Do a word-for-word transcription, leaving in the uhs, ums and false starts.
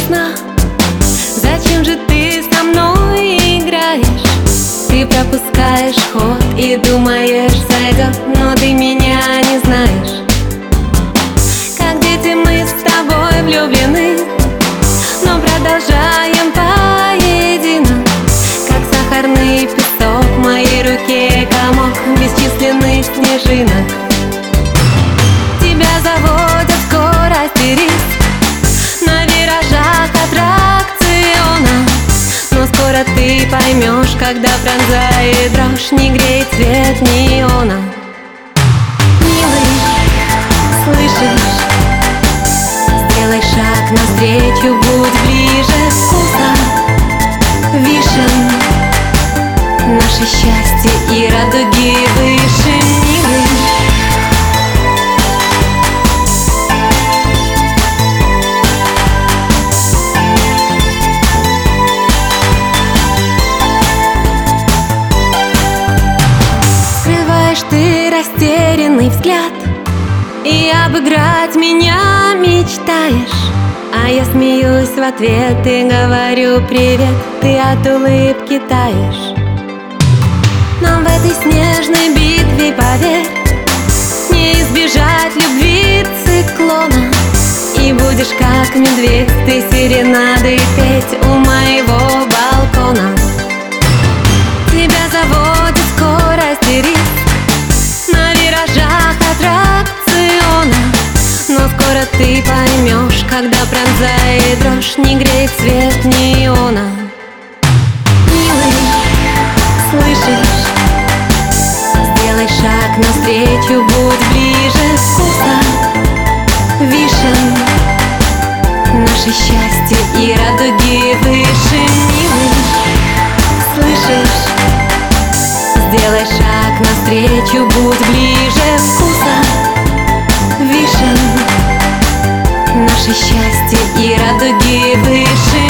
весна. Зачем же ты со мной играешь? Ты пропускаешь ход и думаешь, сойдет, но ты меня не знаешь. Как дети мы с тобой влюблены, но продолжаем поединок. Как сахарный песок в моей руке комок бесчисленных снежинок. Тебя заводят скорости риск на виражах аттракциона, но скоро ты поймешь, когда пронзает дрожь, не греет свет неона. Милый, слышишь? Сделай шаг навстречу, будь ближе. Вкуса вишен, наше счастье и радуги выше. Милый, скрываешь ты растерянный взгляд и обыграть меня мечтаешь. А я смеюсь в ответ и говорю привет, ты от улыбки таешь. Нам в этой снежной битве, поверь, не избежать любви циклона. И будешь как медведь ты серенады петь у моего балкона. Тебя заводит скорость и риск на виражах аттракциона, но скоро ты поймешь, когда пронзает дрожь, не греет свет неона. Милый, слышишь? Сделай шаг навстречу, будь ближе. Вкуса вишен, наше счастье и радуги выше. Милый, слышишь? Сделай шаг навстречу, будь ближе. Вкуса вишен, наше счастье и радуги выше.